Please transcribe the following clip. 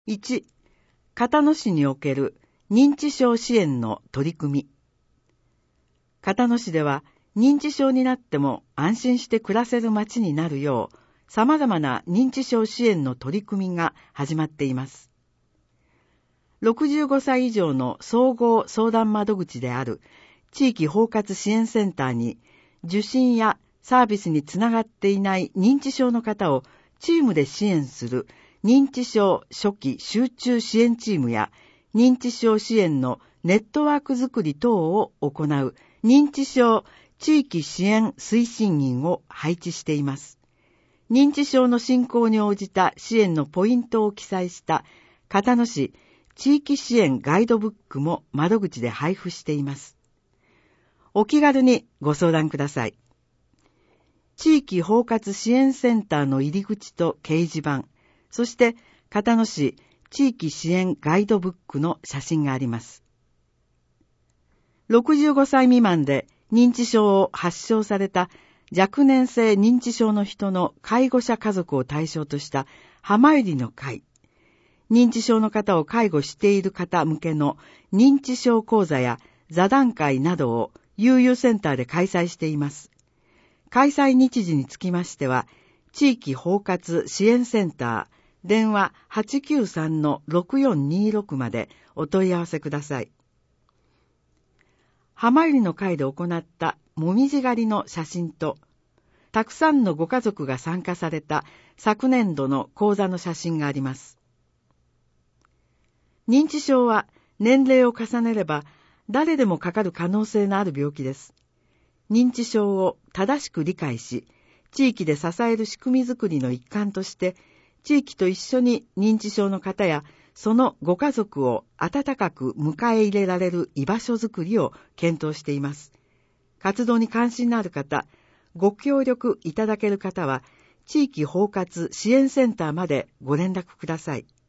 1、片野市における認知症支援の取り組み。片野市では認知症になっても安心して暮らせる街になるよう、様々な認知症支援の取り組みが始まっています。65歳以上の総合相談窓口である地域包括支援センターに、受診やサービスにつながっていない認知症の方をチームで支援する認知症初期集中支援チームや認知症支援のネットワークづくり等を行う認知症地域支援推進員を配置しています。認知症の進行に応じた支援のポイントを記載した片野市地域支援ガイドブックも窓口で配布しています。お気軽にご相談ください。地域包括支援センターの入り口と掲示板、そして片野市地域支援ガイドブックの写真があります。65歳未満で認知症を発症された若年性認知症の人の介護者家族を対象とした浜入りの会、認知症の方を介護している方向けの認知症講座や座談会などを悠々センターで開催しています。開催日時につきましては、地域包括支援センター、電話 893-6426 までお問い合わせください。浜入りの会で行ったもみじ狩りの写真と、たくさんのご家族が参加された昨年度の講座の写真があります。認知症は年齢を重ねれば誰でもかかる可能性のある病気です。認知症を正しく理解し、地域で支える仕組みづくりの一環として、地域と一緒に認知症の方やそのご家族を温かく迎え入れられる居場所づくりを検討しています。活動に関心のある方、ご協力いただける方は、地域包括支援センターまでご連絡ください。